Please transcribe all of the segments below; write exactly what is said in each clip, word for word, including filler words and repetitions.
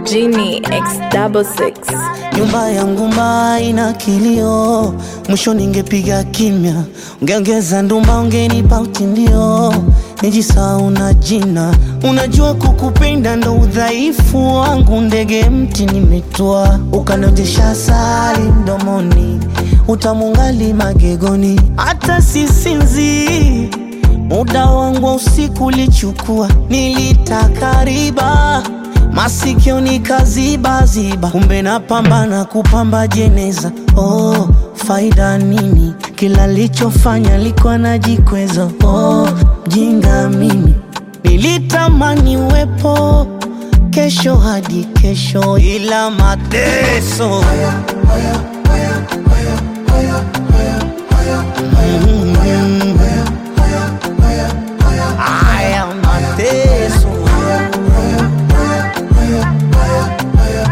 Genie X double six. Nyumba yangu mbaya ina kilio, mwisho ningepiga kimya. Ungeongeza ndumba ungenipa utindio, nijisahau na jina. Unajua kukupenda ndo udhaifu wangu, ndege mti nimetua. Ukanojesha asali mdomoni, utamungali magegoni. Hata sisinzi, muda wangu wa usiku ulichukua. Nilitaka riba, masikio nikaziba ziba, kumbe napambana kupamba jeneza. Oh, faida nini? Kila lichofanya liko najikweza. Oh, jinga mimi, nilitamani uwepo kesho hadi kesho, ila mateso haya, haya, haya, haya, haya, haya, haya, mm-hmm. haya, haya, haya, haya, haya, mateso haya, haya, haya, haya,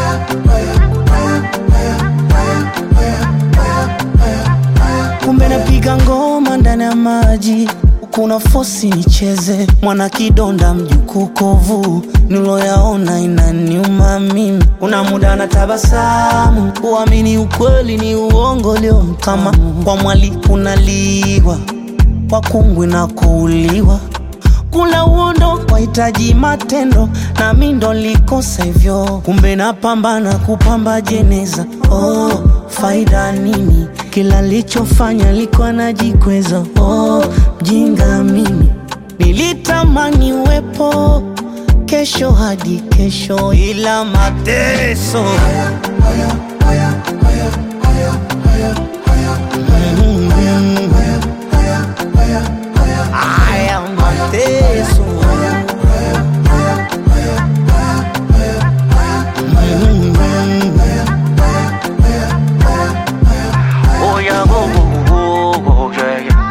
haya. Kumbe napiga ngoma ndani ya maji, kuna fosi nicheze. Mwana kidonda mjuku kovu, niloyaona inaniuma mimi. Una muda na tabasamu, uamini ukweli ni uongo leo. Kama kwa mwali kunaliwa, kwa kungwi na kuuliwa. Kula uondo kwa hitaji matendo, na mimi ndo likosa hivyo. Kumbe napambana kupamba jeneza. Oh, faida nini? Kila lichofanya liko najikweza. Oh, mjinga mimi, nilitamani uwepo kesho hadi kesho, ila mateso haya, haya, haya, haya, haya, haya, haya, mm-hmm. haya, haya, haya, haya, haya, mateso haya, haya, haya, haya, haya, haya, mm-hmm. haya, haya, haya, haya. Oh yeah, go go go go, yeah, yeah.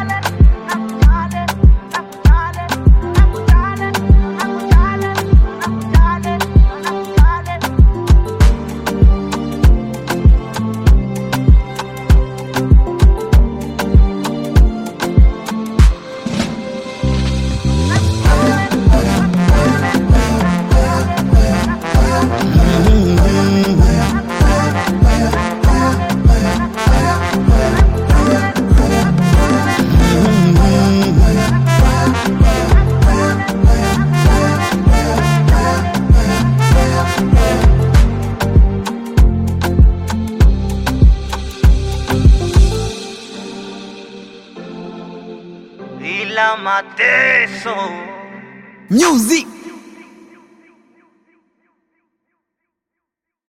Ila mateso music.